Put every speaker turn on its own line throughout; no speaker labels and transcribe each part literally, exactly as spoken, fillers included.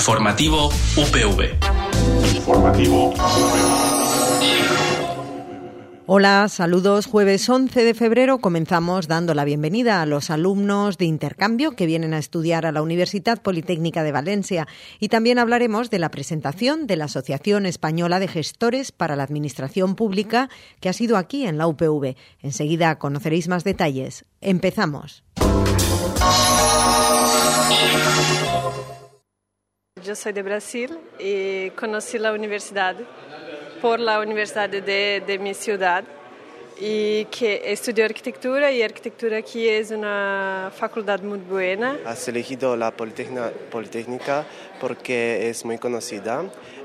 Informativo U P V.
Informativo U P V.
Hola, saludos. Jueves once de febrero comenzamos dando la bienvenida a los alumnos de intercambio que vienen a estudiar a la Universitat Politécnica de Valencia y también hablaremos de la presentación de la Asociación Española de Gestores para la Administración Pública que ha sido aquí en la U P V. Enseguida conoceréis más detalles. Empezamos.
Yo soy de Brasil y conocí la universidad por la universidad de, de mi ciudad y que estudió arquitectura y arquitectura aquí es una facultad muy buena.
Has elegido la Politécnica porque es muy conocida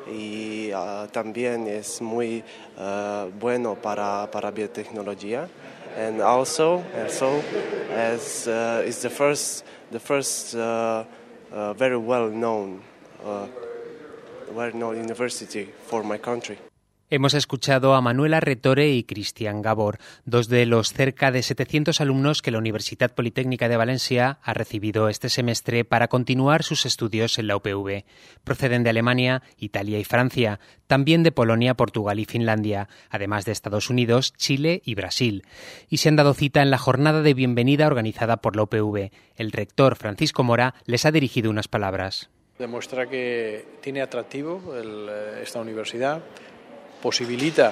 y uh, también es muy uh, bueno para, para biotecnología. And also, also as uh, is the first, the first uh, uh, very well known, uh, well known university for my country.
Hemos escuchado a Manuela Retore y Cristian Gabor, dos de los cerca de setecientos alumnos que la Universitat Politécnica de Valencia ha recibido este semestre para continuar sus estudios en la U P V. Proceden de Alemania, Italia y Francia, también de Polonia, Portugal y Finlandia, además de Estados Unidos, Chile y Brasil. Y se han dado cita en la jornada de bienvenida organizada por la U P V. El rector, Francisco Mora, les ha dirigido unas palabras.
Demuestra que tiene atractivo el, esta universidad. Posibilita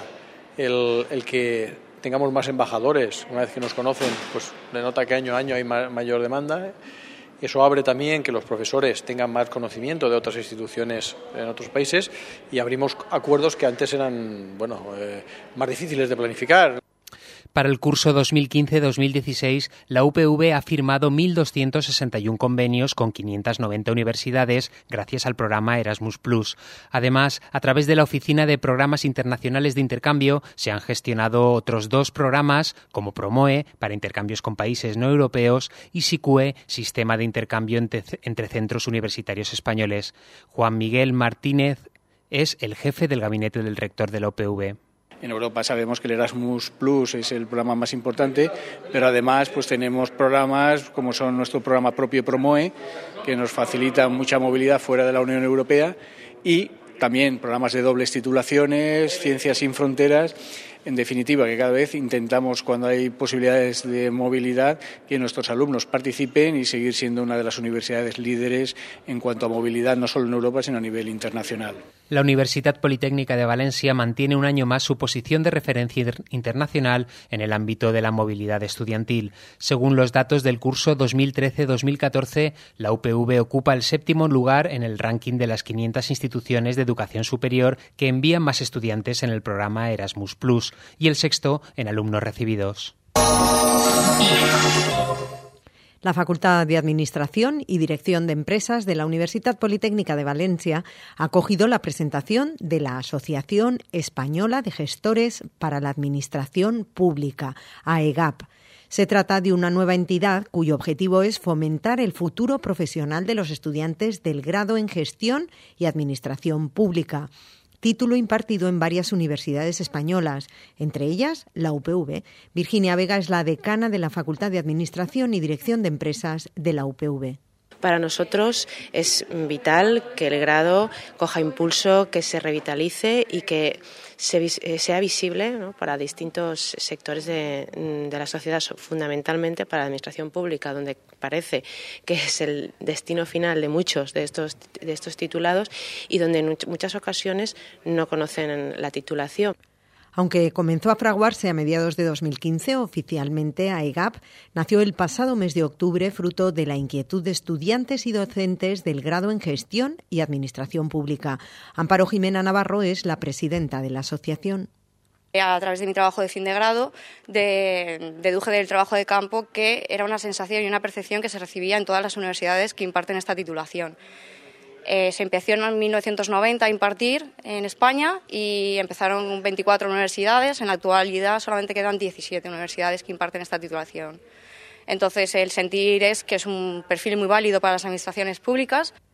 el, el que tengamos más embajadores. Una vez que nos conocen, pues denota que año a año hay ma- mayor demanda. Eso abre también que los profesores tengan más conocimiento de otras instituciones en otros países y abrimos acuerdos que antes eran, bueno, eh, más difíciles de planificar.
Para el curso dos mil quince dos mil dieciséis, la U P V ha firmado mil doscientos sesenta y uno convenios con quinientas noventa universidades gracias al programa Erasmus plus. Además, a través de la Oficina de Programas Internacionales de Intercambio, se han gestionado otros dos programas, como Promoe, para intercambios con países no europeos, y SICUE, Sistema de Intercambio entre, entre Centros Universitarios Españoles. Juan Miguel Martínez es el jefe del gabinete del rector de la U P V.
En Europa sabemos que el Erasmus Plus es el programa más importante, pero además pues tenemos programas como son nuestro programa propio Promoe, que nos facilita mucha movilidad fuera de la Unión Europea, y también programas de dobles titulaciones, Ciencias sin Fronteras. En definitiva, que cada vez intentamos, cuando hay posibilidades de movilidad, que nuestros alumnos participen y seguir siendo una de las universidades líderes en cuanto a movilidad, no solo en Europa, sino a nivel internacional.
La Universitat Politécnica de Valencia mantiene un año más su posición de referencia internacional en el ámbito de la movilidad estudiantil. Según los datos del curso dos mil trece dos mil catorce, la U P V ocupa el séptimo lugar en el ranking de las quinientas instituciones de educación superior que envían más estudiantes en el programa Erasmus plus, y el sexto en alumnos recibidos.
La Facultad de Administración y Dirección de Empresas de la Universitat Politécnica de Valencia ha acogido la presentación de la Asociación Española de Gestores para la Administración Pública, A E G A P. Se trata de una nueva entidad cuyo objetivo es fomentar el futuro profesional de los estudiantes del grado en Gestión y Administración Pública, título impartido en varias universidades españolas, entre ellas la U P V. Virginia Vega es la decana de la Facultad de Administración y Dirección de Empresas de la U P V.
Para nosotros es vital que el grado coja impulso, que se revitalice y que se, sea visible, ¿no?, para distintos sectores de, de la sociedad, fundamentalmente para la administración pública, donde parece que es el destino final de muchos de estos, de estos titulados y donde en muchas ocasiones no conocen la titulación.
Aunque comenzó a fraguarse a mediados de dos mil quince, oficialmente A E G A P nació el pasado mes de octubre fruto de la inquietud de estudiantes y docentes del grado en Gestión y Administración Pública. Amparo Jimena Navarro es la presidenta de la asociación.
A través de mi trabajo de fin de grado, de, deduje del trabajo de campo que era una sensación y una percepción que se recibía en todas las universidades que imparten esta titulación. Eh, se empezó en mil novecientos noventa a impartir en España y empezaron veinticuatro universidades. En la actualidad solamente quedan diecisiete universidades que imparten esta titulación. Entonces, el sentir es que es un perfil muy válido para las administraciones públicas.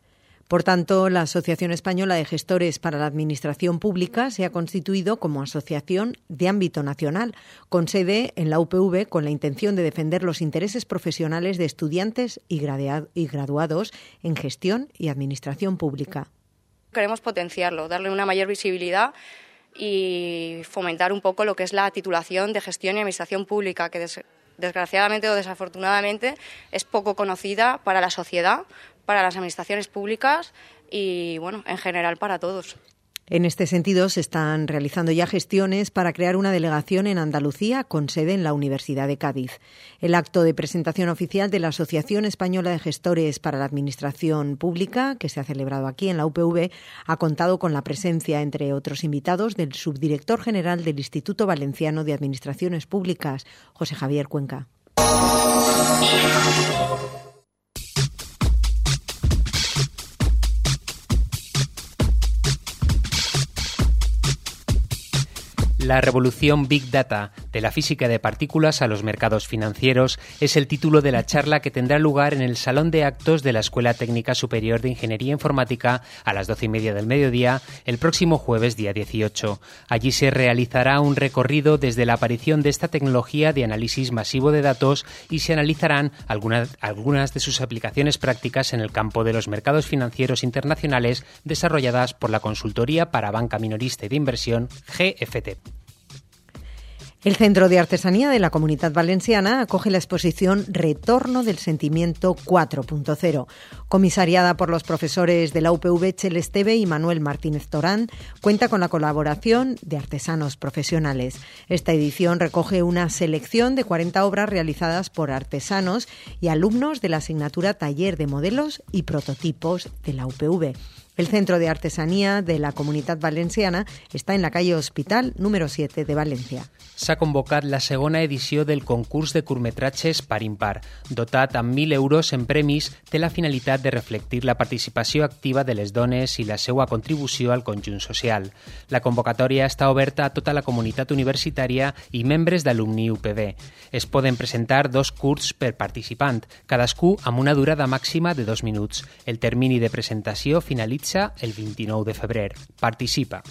Por tanto, la Asociación Española de Gestores para la Administración Pública se ha constituido como asociación de ámbito nacional, con sede en la U P V, con la intención de defender los intereses profesionales de estudiantes y graduados en gestión y administración pública.
Queremos potenciarlo, darle una mayor visibilidad y fomentar un poco lo que es la titulación de gestión y administración pública, que des- desgraciadamente o desafortunadamente es poco conocida para la sociedad, para las administraciones públicas y, bueno, en general para todos.
En este sentido, se están realizando ya gestiones para crear una delegación en Andalucía con sede en la Universidad de Cádiz. El acto de presentación oficial de la Asociación Española de Gestores para la Administración Pública, que se ha celebrado aquí en la U P V, ha contado con la presencia, entre otros invitados, del subdirector general del Instituto Valenciano de Administraciones Públicas, José Javier Cuenca.
La revolución Big Data, de la física de partículas a los mercados financieros, es el título de la charla que tendrá lugar en el Salón de Actos de la Escuela Técnica Superior de Ingeniería Informática a las doce y media del mediodía, el próximo jueves día dieciocho. Allí se realizará un recorrido desde la aparición de esta tecnología de análisis masivo de datos y se analizarán algunas, algunas de sus aplicaciones prácticas en el campo de los mercados financieros internacionales desarrolladas por la consultoría para banca minorista y de inversión G F T.
El Centro de Artesanía de la Comunitat Valenciana acoge la exposición Retorno del Sentimiento cuatro punto cero. Comisariada por los profesores de la U P V Txell Esteve y Manuel Martínez Torán, cuenta con la colaboración de artesanos profesionales. Esta edición recoge una selección de cuarenta obras realizadas por artesanos y alumnos de la asignatura Taller de Modelos y Prototipos de la U P V. El Centro de Artesanía de la Comunitat Valenciana està en la calle Hospital número siete de València.
S'ha convocat la segona edició del concurs de curtmetratges par impar. Dotat amb mil euros en premis, té la finalitat de reflectir la participació activa de les dones i la seva contribució al conjunt social. La convocatòria està oberta a tota la comunitat universitària i membres d'alumni U P V. Es poden presentar dos curts per participant, cadascú amb una durada màxima de dos minuts. El termini de presentació finalitza el vint-i-nou de febrer. Participa.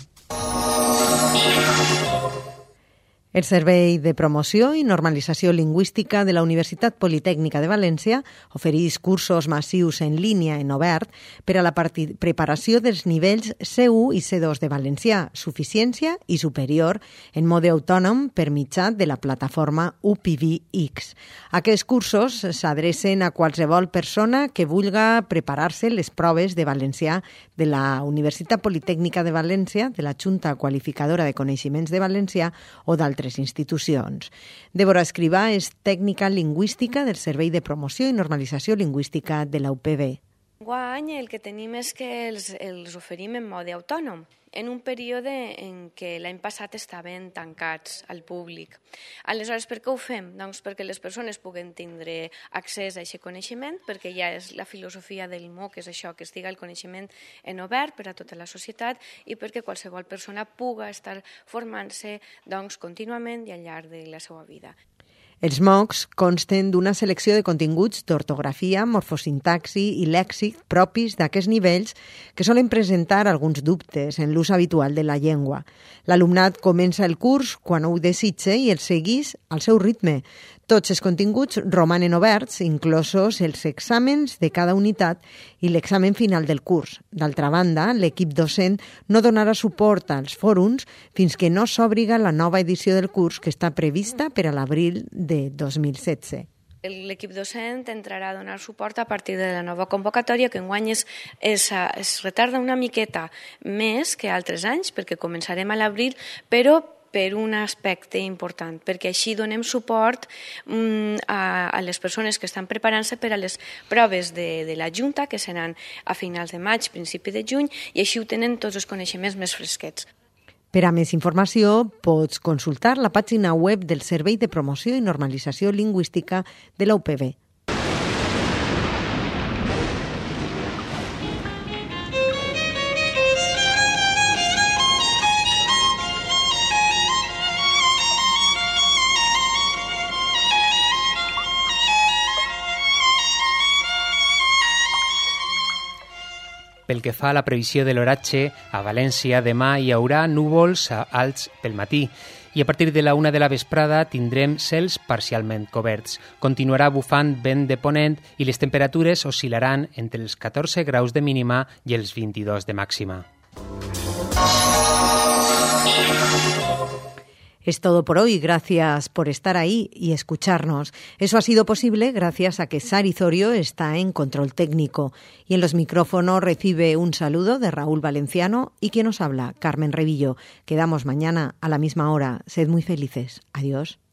El Servei de Promoció i Normalització Lingüística de la Universitat Politècnica de València ofereix cursos massius en línia en obert per a la preparació dels nivells C u i C dos de valencià, suficiència i superior, en mode autònom per mitjà de la plataforma U P V X. Aquests cursos s'adrecen a qualsevol persona que vulga preparar-se les proves de valencià de la Universitat Politècnica de València, de la Junta Qualificadora de Coneixements de València o d'altres institucions. Débora Escrivà és tècnica lingüística del Servei de Promoció i Normalització Lingüística de la U P V.
Enguany el que tenim és que els, els oferim en mode autònom, en un període en què l'any passat estaven tancats al públic. Aleshores, per què ho fem? Doncs perquè les persones puguen tindre accés a aquest coneixement, perquè ja és la filosofia del M O C, que és això, que estiga el coneixement en obert per a tota la societat i perquè qualsevol persona puga estar formant-se doncs, contínuament i al llarg de la seva vida.
Els M O Cs consten d'una selecció de continguts d'ortografia, morfosintaxi i lèxic propis d'aquests nivells que solen presentar alguns dubtes en l'ús habitual de la llengua. L'alumnat comença el curs quan ho desitja i el segueix al seu ritme. Tots els continguts romanen oberts, inclosos els exàmens de cada unitat i l'examen final del curs. D'altra banda, l'equip docent no donarà suport als fòrums fins que no s'obriga la nova edició del curs que està prevista per a l'abril de dos mil setze.
L'equip docent entrarà a donar suport a partir de la nova convocatòria, que enguany es, es, es retarda una miqueta més que altres anys, perquè començarem a l'abril, però per un aspecte important, perquè així donem suport um, a, a les persones que estan preparant-se per a les proves de, de la Junta, que seran a finals de maig, principi de juny, i així ho tenen tots els coneixements més fresquets.
Per a més informació, pots consultar la pàgina web del Servei de Promoció i Normalització Lingüística de la U P V.
Pel que fa a la previsió de l'oratge, a València demà hi haurà núvols alts pel matí i a partir de la una de la vesprada tindrem cels parcialment coberts. Continuarà bufant vent de ponent i les temperatures oscil·laran entre els catorze graus de mínima i els vint-i-dos de màxima.
Es todo por hoy. Gracias por estar ahí y escucharnos. Eso ha sido posible gracias a que Sari Zorio está en control técnico. Y en los micrófonos recibe un saludo de Raúl Valenciano y quien nos habla, Carmen Revillo. Quedamos mañana a la misma hora. Sed muy felices. Adiós.